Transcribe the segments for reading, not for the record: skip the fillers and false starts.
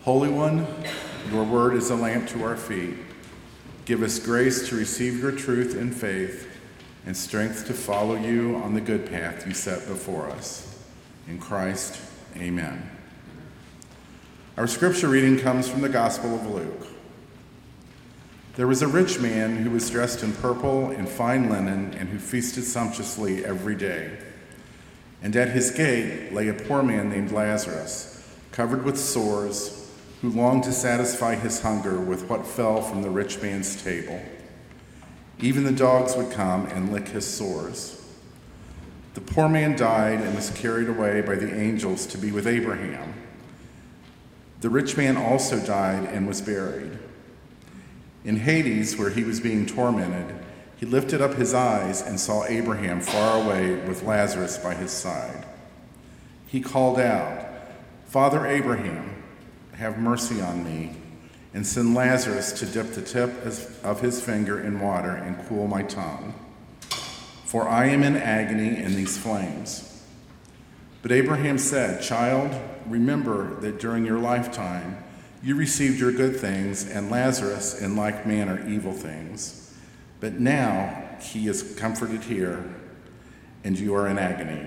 Holy One, your word is a lamp to our feet. Give us grace to receive your truth in faith and strength to follow you on the good path you set before us. In Christ, amen. Our scripture reading comes from the Gospel of Luke. There was a rich man who was dressed in purple and fine linen and who feasted sumptuously every day. And at his gate lay a poor man named Lazarus, covered with sores, who longed to satisfy his hunger with what fell from the rich man's table. Even the dogs would come and lick his sores. The poor man died and was carried away by the angels to be with Abraham. The rich man also died and was buried. In Hades, where he was being tormented, he lifted up his eyes and saw Abraham far away with Lazarus by his side. He called out, "Father Abraham, have mercy on me, and send Lazarus to dip the tip of his finger in water and cool my tongue, for I am in agony in these flames." But Abraham said, "Child, remember that during your lifetime you received your good things, and Lazarus in like manner evil things. But now he is comforted here, and you are in agony.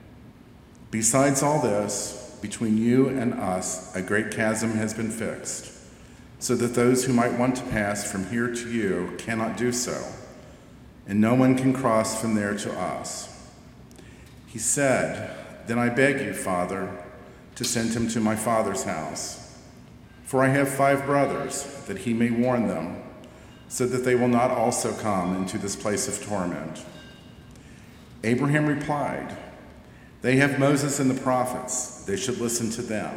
Besides all this, between you and us a great chasm has been fixed, so that those who might want to pass from here to you cannot do so, and no one can cross from there to us." He said, "Then I beg you, Father, to send him to my father's house. For I have 5 brothers, that he may warn them, so that they will not also come into this place of torment." Abraham replied, "They have Moses and the prophets. They should listen to them."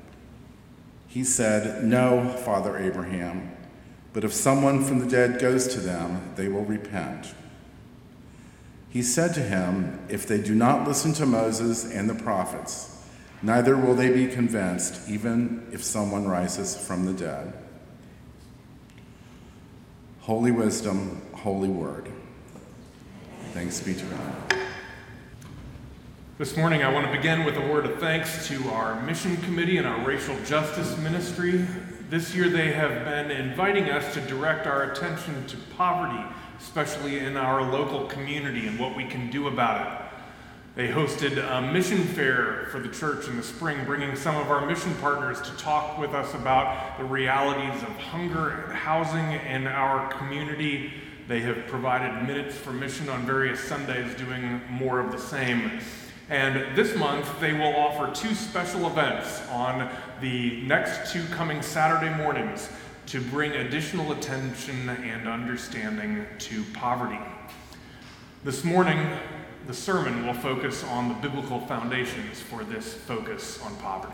He said, "No, Father Abraham, but if someone from the dead goes to them, they will repent." He said to him, "If they do not listen to Moses and the prophets, neither will they be convinced, even if someone rises from the dead." Holy wisdom, holy word. Thanks be to God. This morning I want to begin with a word of thanks to our mission committee and our racial justice ministry. This year they have been inviting us to direct our attention to poverty, especially in our local community, and what we can do about it. They hosted a mission fair for the church in the spring, bringing some of our mission partners to talk with us about the realities of hunger and housing in our community. They have provided Minutes for Mission on various Sundays, doing more of the same. And this month, they will offer 2 special events on the next 2 coming Saturday mornings to bring additional attention and understanding to poverty. This morning, the sermon will focus on the biblical foundations for this focus on poverty.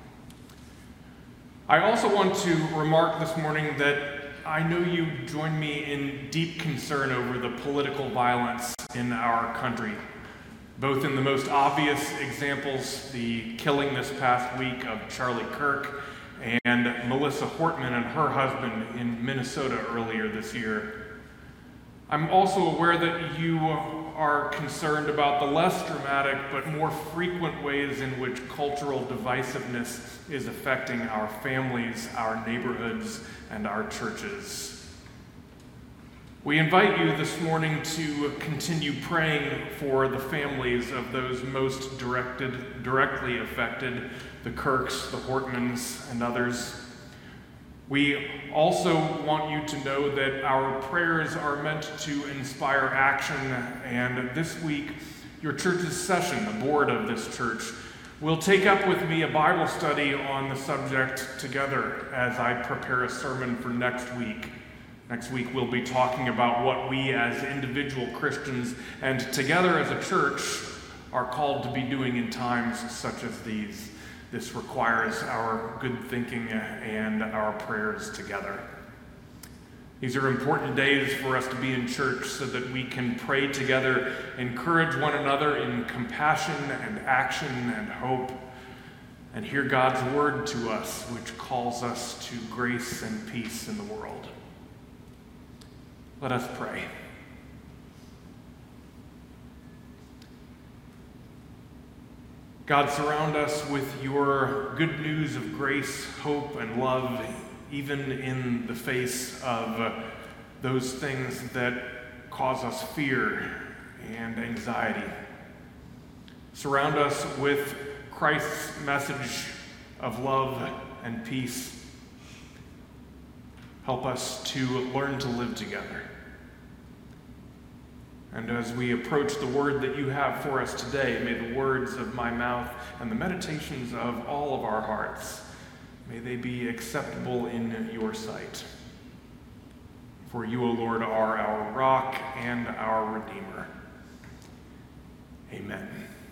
I also want to remark this morning that I know you join me in deep concern over the political violence in our country, both in the most obvious examples, the killing this past week of Charlie Kirk and Melissa Hortman and her husband in Minnesota earlier this year. I'm also aware that you are concerned about the less dramatic but more frequent ways in which cultural divisiveness is affecting our families, our neighborhoods, and our churches. We invite you this morning to continue praying for the families of those most directly affected, the Kirks, the Hortmans, and others. We also want you to know that our prayers are meant to inspire action, and this week, your church's session, the board of this church, will take up with me a Bible study on the subject together as I prepare a sermon for next week. Next week, we'll be talking about what we as individual Christians and together as a church are called to be doing in times such as these. This requires our good thinking and our prayers together. These are important days for us to be in church so that we can pray together, encourage one another in compassion and action and hope, and hear God's word to us, which calls us to grace and peace in the world. Let us pray. God, surround us with your good news of grace, hope, and love, even in the face of those things that cause us fear and anxiety. Surround us with Christ's message of love and peace. Help us to learn to live together. And as we approach the word that you have for us today, may the words of my mouth and the meditations of all of our hearts, may they be acceptable in your sight. For you, O Lord, are our rock and our Redeemer. Amen.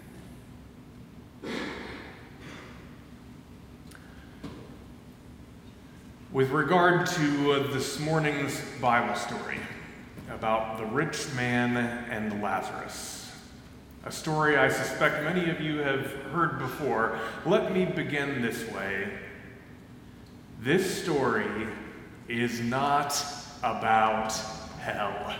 With regard to this morning's Bible story about the rich man and Lazarus, a story I suspect many of you have heard before, let me begin this way. This story is not about hell.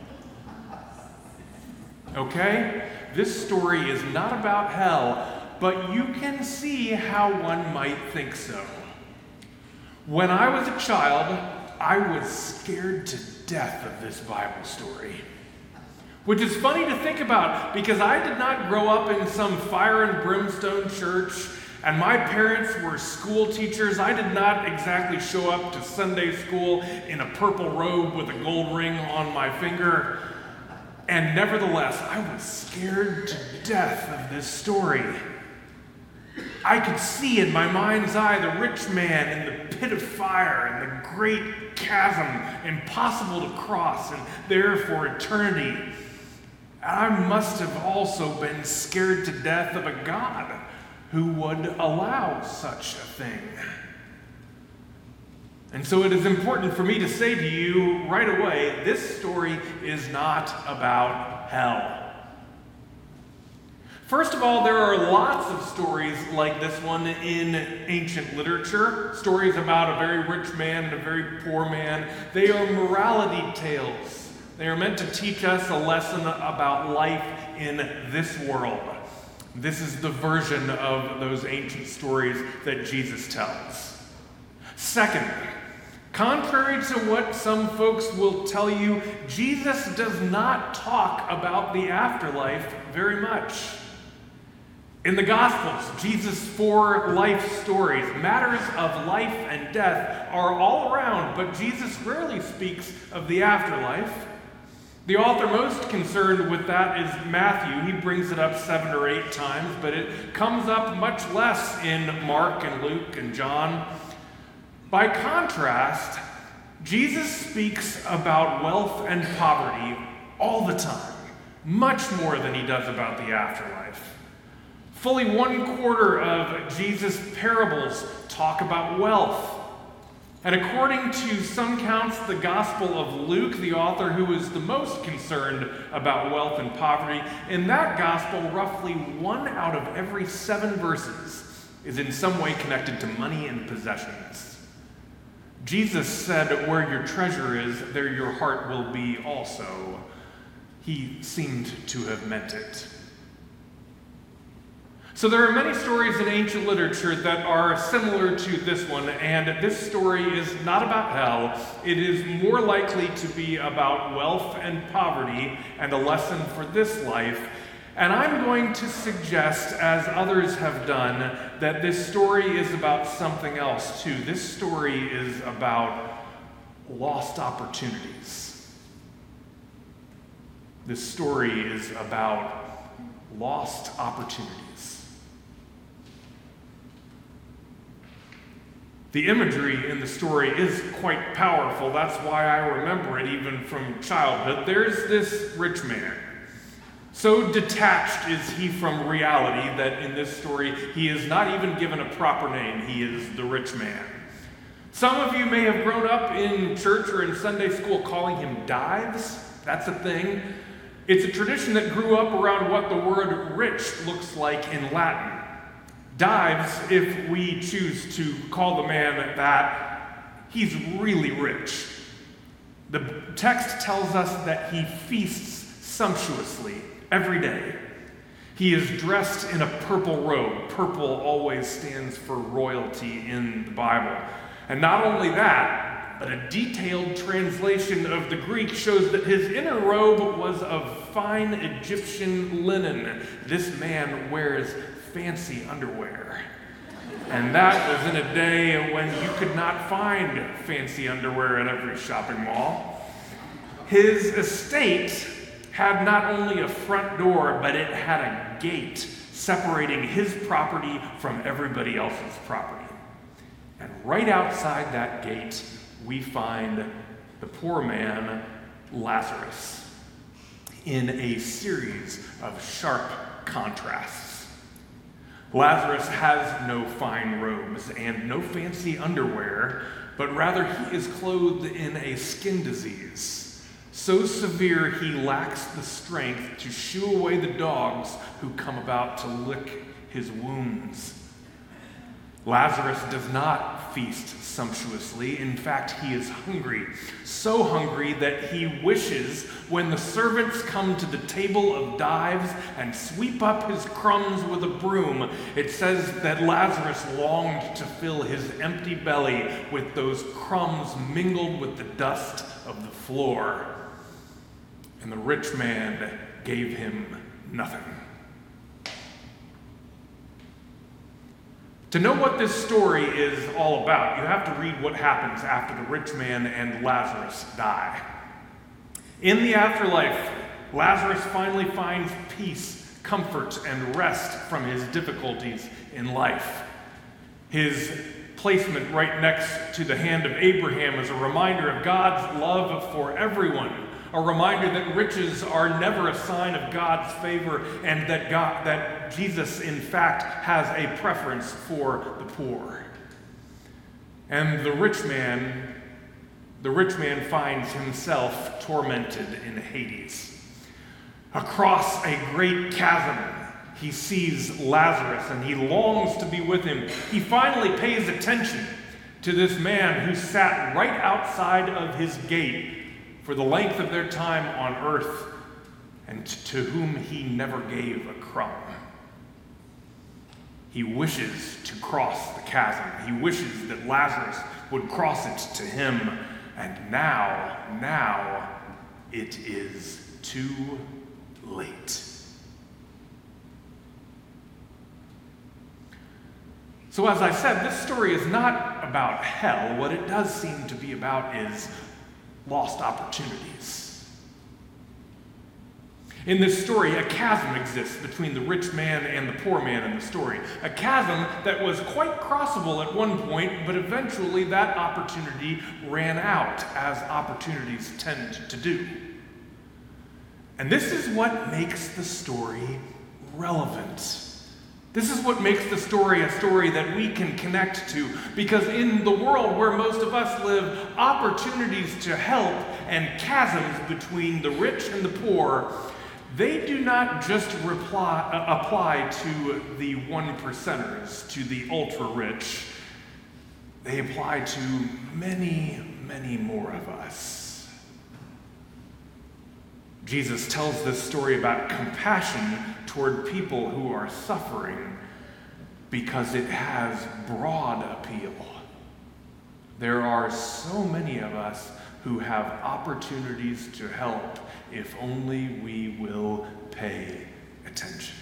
Okay? This story is not about hell, but you can see how one might think so. When I was a child, I was scared to death of this Bible story. Which is funny to think about because I did not grow up in some fire and brimstone church, and my parents were school teachers. I did not exactly show up to Sunday school in a purple robe with a gold ring on my finger. And nevertheless, I was scared to death of this story. I could see in my mind's eye the rich man in the pit of fire and the great chasm, impossible to cross and there for eternity. And I must have also been scared to death of a God who would allow such a thing. And so it is important for me to say to you right away, this story is not about hell. First of all, there are lots of stories like this one in ancient literature, stories about a very rich man and a very poor man. They are morality tales. They are meant to teach us a lesson about life in this world. This is the version of those ancient stories that Jesus tells. Second, contrary to what some folks will tell you, Jesus does not talk about the afterlife very much. In the Gospels, Jesus' 4 life stories, matters of life and death, are all around, but Jesus rarely speaks of the afterlife. The author most concerned with that is Matthew. He brings it up 7 or 8 times, but it comes up much less in Mark and Luke and John. By contrast, Jesus speaks about wealth and poverty all the time, much more than he does about the afterlife. Fully 1/4 of Jesus' parables talk about wealth. And according to some counts, the Gospel of Luke, the author who is the most concerned about wealth and poverty, in that Gospel, roughly 1 out of every 7 verses is in some way connected to money and possessions. Jesus said, "Where your treasure is, there your heart will be also." He seemed to have meant it. So there are many stories in ancient literature that are similar to this one, and this story is not about hell. It is more likely to be about wealth and poverty and a lesson for this life. And I'm going to suggest, as others have done, that this story is about something else too. This story is about lost opportunities. This story is about lost opportunities. The imagery in the story is quite powerful. That's why I remember it even from childhood. There's this rich man. So detached is he from reality that in this story he is not even given a proper name. He is the rich man. Some of you may have grown up in church or in Sunday school calling him Dives. That's a thing. It's a tradition that grew up around what the word rich looks like in Latin. Dives, if we choose to call the man that, he's really rich. The text tells us that he feasts sumptuously every day. He is dressed in a purple robe. Purple always stands for royalty in the Bible. And not only that, but a detailed translation of the Greek shows that his inner robe was of fine Egyptian linen. This man wears fancy underwear. And that was in a day when you could not find fancy underwear at every shopping mall. His estate had not only a front door, but it had a gate separating his property from everybody else's property. And right outside that gate, we find the poor man, Lazarus, in a series of sharp contrasts. Lazarus has no fine robes and no fancy underwear, but rather he is clothed in a skin disease. So severe he lacks the strength to shoo away the dogs who come about to lick his wounds. Lazarus does not feast sumptuously. In fact, he is hungry. So hungry that he wishes when the servants come to the table of dives and sweep up his crumbs with a broom, it says that Lazarus longed to fill his empty belly with those crumbs mingled with the dust of the floor. And the rich man gave him nothing. To know what this story is all about, you have to read what happens after the rich man and Lazarus die. In the afterlife, Lazarus finally finds peace, comfort, and rest from his difficulties in life. His placement right next to the hand of Abraham is a reminder of God's love for everyone, a reminder that riches are never a sign of God's favor, and that Jesus, in fact, has a preference for the poor. And the rich man finds himself tormented in Hades. Across a great chasm, he sees Lazarus, and he longs to be with him. He finally pays attention to this man who sat right outside of his gate for the length of their time on earth, and to whom he never gave a crumb. He wishes to cross the chasm. He wishes that Lazarus would cross it to him, and now it is too late. So as I said, this story is not about hell. What it does seem to be about is lost opportunities. In this story, a chasm exists between the rich man and the poor man in the story. A chasm that was quite crossable at one point, but eventually that opportunity ran out, as opportunities tend to do. And this is what makes the story relevant. This is what makes the story a story that we can connect to, because in the world where most of us live, opportunities to help and chasms between the rich and the poor, they do not just apply to the 1%ers, to the ultra-rich. They apply to many, many more of us. Jesus tells this story about compassion toward people who are suffering because it has broad appeal. There are so many of us who have opportunities to help if only we will pay attention.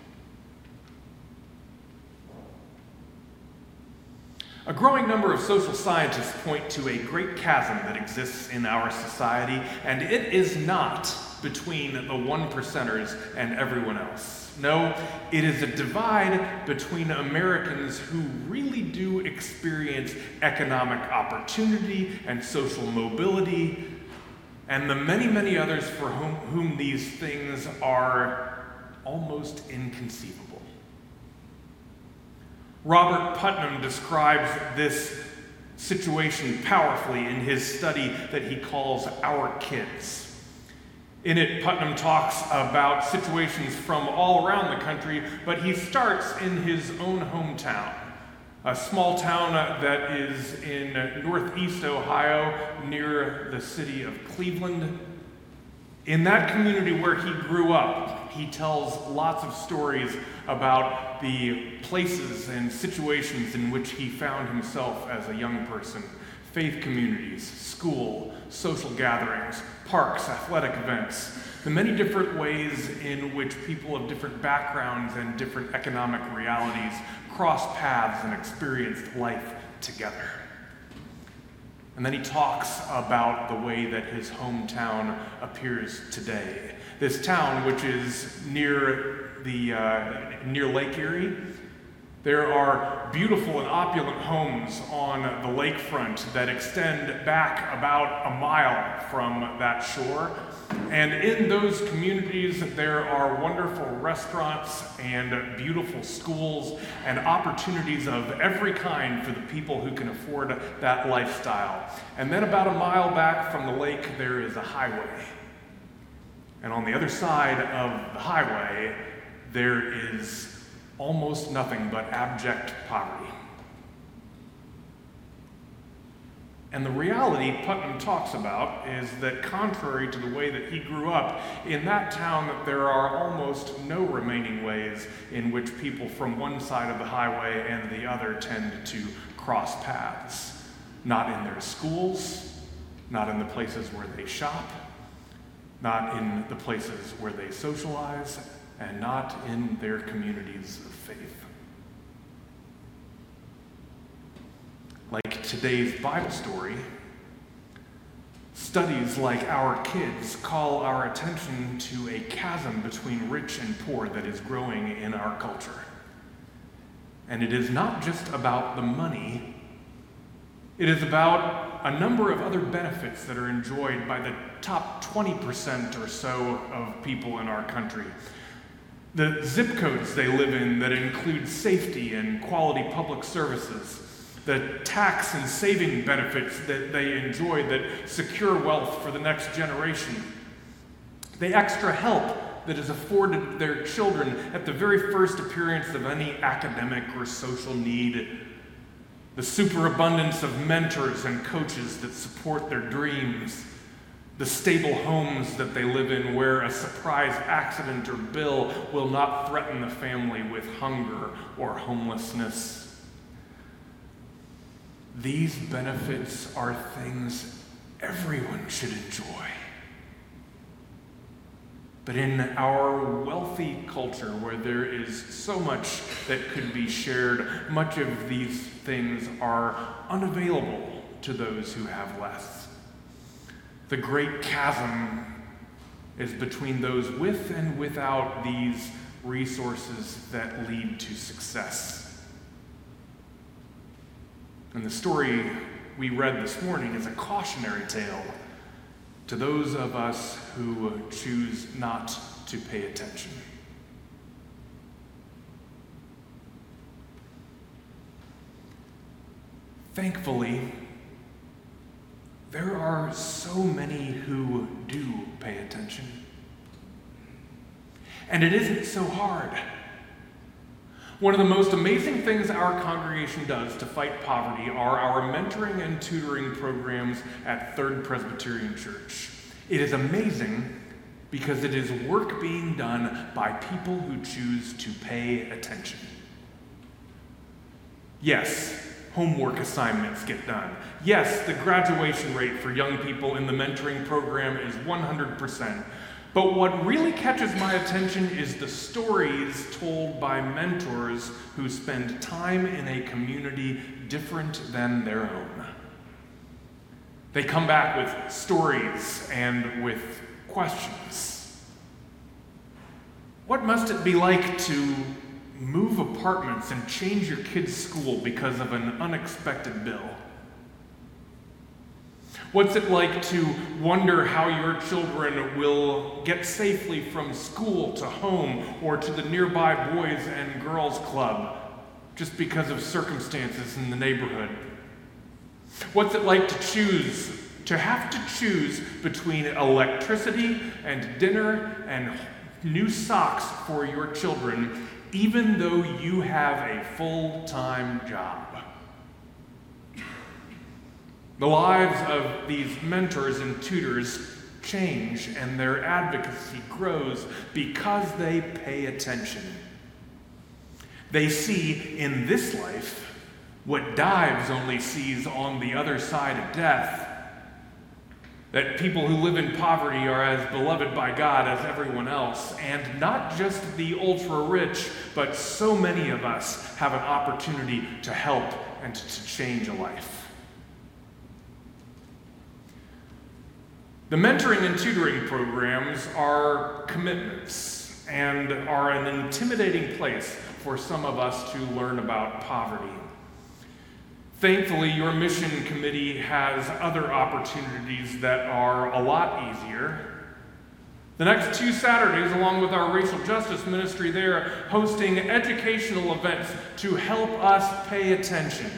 A growing number of social scientists point to a great chasm that exists in our society, and it is not between the 1%ers and everyone else. No, it is a divide between Americans who really do experience economic opportunity and social mobility, and the many, many others for whom these things are almost inconceivable. Robert Putnam describes this situation powerfully in his study that he calls Our Kids. In it, Putnam talks about situations from all around the country, but he starts in his own hometown, a small town that is in northeast Ohio near the city of Cleveland. In that community where he grew up, he tells lots of stories about the places and situations in which he found himself as a young person. Faith communities, school, social gatherings, parks, athletic events, the many different ways in which people of different backgrounds and different economic realities cross paths and experience life together. And then he talks about the way that his hometown appears today. This town, which is near Lake Erie, there are beautiful and opulent homes on the lakefront that extend back about a mile from that shore. And in those communities, there are wonderful restaurants and beautiful schools and opportunities of every kind for the people who can afford that lifestyle. And then about a mile back from the lake, there is a highway. And on the other side of the highway, there is almost nothing but abject poverty. And the reality Putnam talks about is that contrary to the way that he grew up, in that town that there are almost no remaining ways in which people from one side of the highway and the other tend to cross paths. Not in their schools, not in the places where they shop, not in the places where they socialize, and not in their communities of faith. Like today's Bible story, studies like Our Kids call our attention to a chasm between rich and poor that is growing in our culture. And it is not just about the money, it is about a number of other benefits that are enjoyed by the top 20% or so of people in our country. The zip codes they live in that include safety and quality public services, the tax and saving benefits that they enjoy that secure wealth for the next generation, the extra help that is afforded their children at the very first appearance of any academic or social need, the superabundance of mentors and coaches that support their dreams, the stable homes that they live in where a surprise accident or bill will not threaten the family with hunger or homelessness. These benefits are things everyone should enjoy. But in our wealthy culture where there is so much that could be shared, much of these things are unavailable to those who have less. The great chasm is between those with and without these resources that lead to success. And the story we read this morning is a cautionary tale to those of us who choose not to pay attention. Thankfully, there are so many who do pay attention. And it isn't so hard. One of the most amazing things our congregation does to fight poverty are our mentoring and tutoring programs at Third Presbyterian Church. It is amazing because it is work being done by people who choose to pay attention. Yes, homework assignments get done. Yes, the graduation rate for young people in the mentoring program is 100%. But what really catches my attention is the stories told by mentors who spend time in a community different than their own. They come back with stories and with questions. What must it be like to move apartments and change your kid's school because of an unexpected bill? What's it like to wonder how your children will get safely from school to home or to the nearby Boys and Girls Club just because of circumstances in the neighborhood? What's it like to have to choose between electricity and dinner and new socks for your children, even though you have a full-time job? The lives of these mentors and tutors change and their advocacy grows because they pay attention. They see in this life what Dives only sees on the other side of death. That people who live in poverty are as beloved by God as everyone else. And not just the ultra-rich, but so many of us have an opportunity to help and to change a life. The mentoring and tutoring programs are commitments and are an intimidating place for some of us to learn about poverty. Thankfully, your mission committee has other opportunities that are a lot easier. The next 2 Saturdays, along with our racial justice ministry, they're hosting educational events to help us pay attention.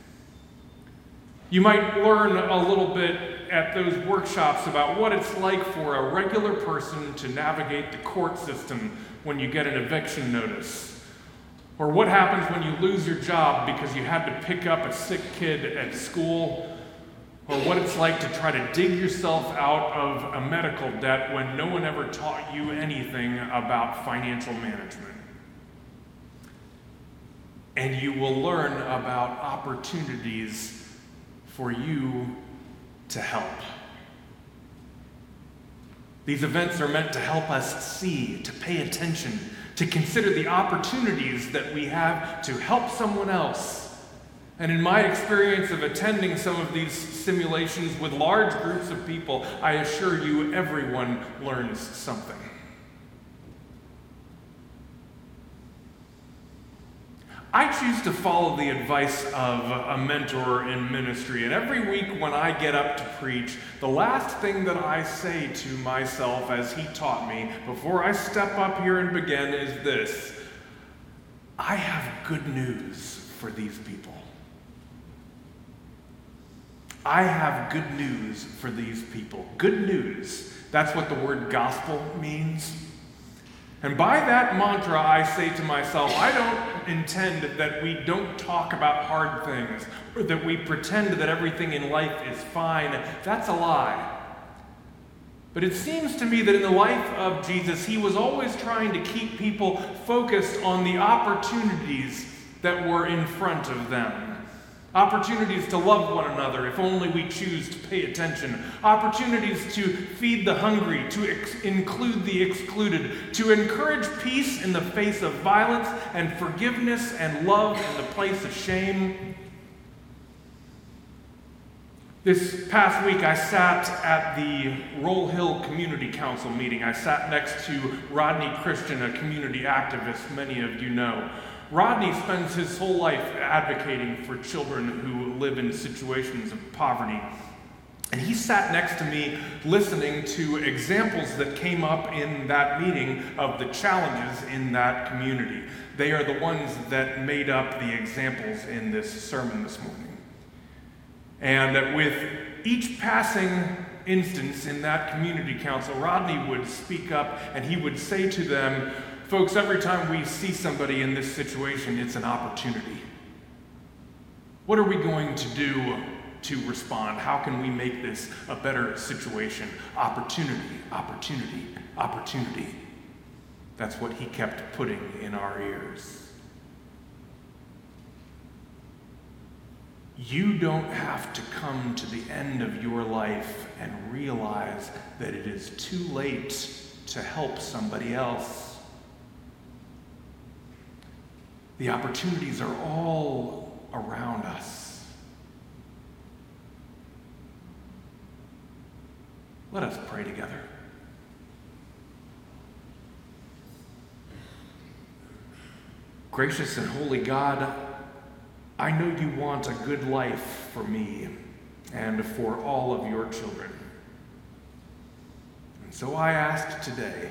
You might learn a little bit at those workshops about what it's like for a regular person to navigate the court system when you get an eviction notice. Or what happens when you lose your job because you had to pick up a sick kid at school. Or what it's like to try to dig yourself out of a medical debt when no one ever taught you anything about financial management. And you will learn about opportunities for you to help. These events are meant to help us see, to pay attention, to consider the opportunities that we have to help someone else. And in my experience of attending some of these simulations with large groups of people, I assure you everyone learns something. I choose to follow the advice of a mentor in ministry, and every week when I get up to preach, the last thing that I say to myself, as he taught me, before I step up here and begin, is this: I have good news for these people. I have good news for these people. Good news. That's what the word gospel means. And by that mantra, I say to myself, I don't intend that we don't talk about hard things, or that we pretend that everything in life is fine. That's a lie. But it seems to me that in the life of Jesus, he was always trying to keep people focused on the opportunities that were in front of them. Opportunities to love one another if only we choose to pay attention. Opportunities to feed the hungry, to include the excluded, to encourage peace in the face of violence, and forgiveness and love in the place of shame. This past week, I sat at the Roll Hill Community Council meeting. I sat next to Rodney Christian, a community activist many of you know. Rodney spends his whole life advocating for children who live in situations of poverty. And he sat next to me listening to examples that came up in that meeting of the challenges in that community. They are the ones that made up the examples in this sermon this morning. And with each passing instance in that community council, Rodney would speak up and he would say to them, folks, every time we see somebody in this situation, it's an opportunity. What are we going to do to respond? How can we make this a better situation? Opportunity, opportunity, opportunity. That's what he kept putting in our ears. You don't have to come to the end of your life and realize that it is too late to help somebody else. The opportunities are all around us. Let us pray together. Gracious and holy God, I know you want a good life for me and for all of your children. And so I ask today,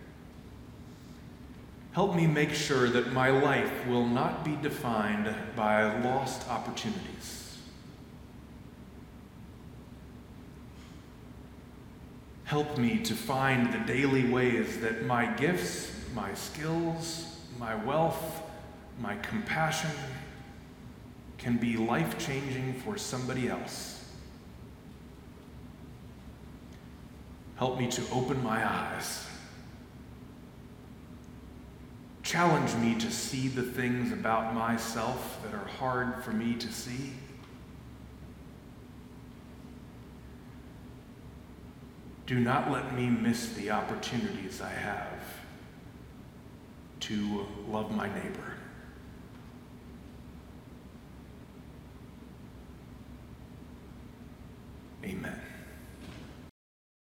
help me make sure that my life will not be defined by lost opportunities. Help me to find the daily ways that my gifts, my skills, my wealth, my compassion can be life-changing for somebody else. Help me to open my eyes. Challenge me to see the things about myself that are hard for me to see. Do not let me miss the opportunities I have to love my neighbor. Amen.